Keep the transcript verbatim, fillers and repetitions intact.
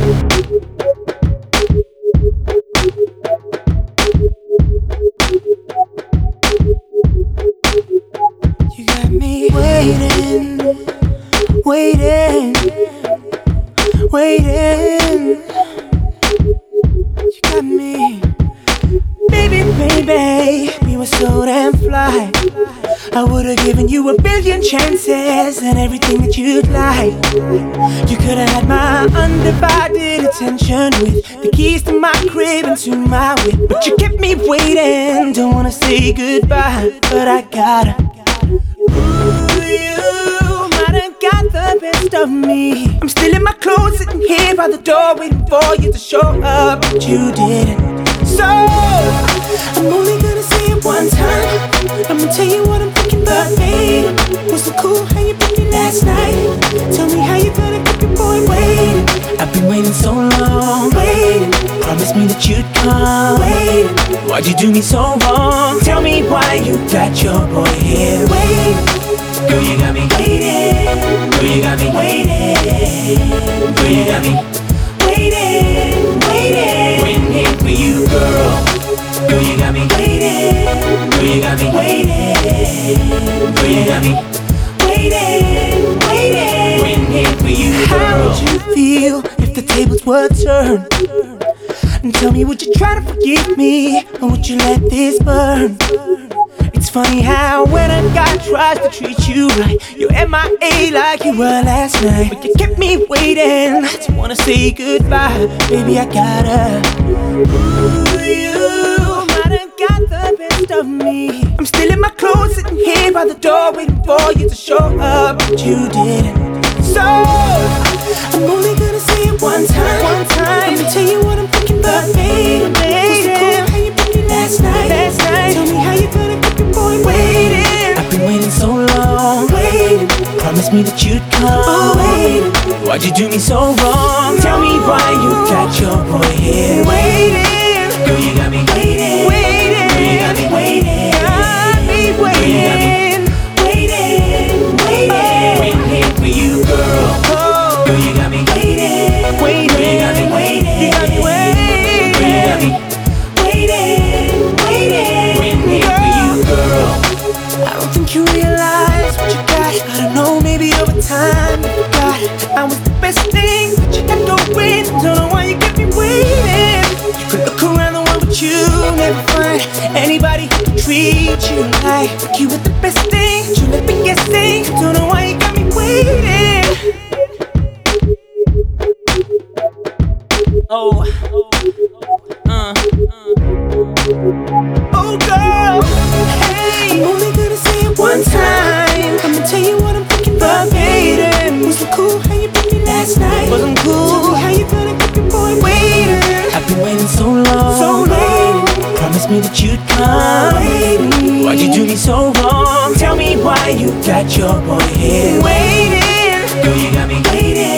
You got me waiting, waiting, waiting. You got me, baby, baby. We were so damn fly. I would've given you a billion chances and everything that you'd like. You could've had my undivided attention with the keys to my crib and to my whip. But you kept me waiting, don't wanna say goodbye, but I gotta. Ooh, you might have got the best of me. I'm still in my clothes, sitting here by the door, waiting for you to show up, but you didn't. So I'm only gonna say it one time. I'ma tell you what I'm thinking, but babe, was so cool how you put me last night. Tell me how you gonna keep your boy waiting. I've been waiting so long, waiting. Promise me that you'd come, waiting. Why'd you do me so wrong? Tell me why you got your boy here waiting. Girl, you got me waiting. Girl, you got me waiting. Girl, you got me waiting, waiting. Waiting here for you, girl. Girl, you got me waiting. Girl, you got me waiting. Girl, you got me waiting, waiting. Waiting here for you, girl. How would you feel if the tables were turned? And tell me, would you try to forgive me, or would you let this burn? It's funny how when a guy tries to treat you right, you're M I A like you were last night. But you kept me waiting, don't wanna say goodbye, baby, I gotta. Ooh, you might have got the best of me. I'm still in my clothes, sitting here by the door, waiting for you to show up, but you didn't. So I'm only gonna say it one time, one time. I'ma tell you what I'm thinking, but baby, was so cool how you put me last night, last night. Tell me how you gonna keep your boy waiting. I've been waiting so long, waiting. Promise me that you'd come, oh, waiting. Why'd you do me so wrong? Tell me why you got your boy here waiting. Girl, you got me waiting, waiting. Girl, you got me waiting, got me waiting, waiting, waiting, waiting here for you, girl. Girl, you got me waiting, waiting. Girl, you got me waiting, you got me waiting. Girl, you got me waiting, waiting, waiting here for you, girl. I don't think you realize what you got. I don't know, maybe over time you forgot I was the best thing that you had going. Don't know why you kept me waiting. You could look around the world, but you never find anybody who could treat you like you were the best thing. You left me guessing. Don't know why you got me waiting. Oh, uh, uh. Oh girl, hey, I'm only gonna say it one time. I'ma tell you what I'm thinking, but baby, was so cool how you put me last night. Wasn't cool. Tell me how you gonna keep your boy waiting. I've been waiting so long, so long. Promise me that you'd come, waiting. Why'd you do me so wrong? Tell me why you got your boy here waiting. Girl, you got me waiting.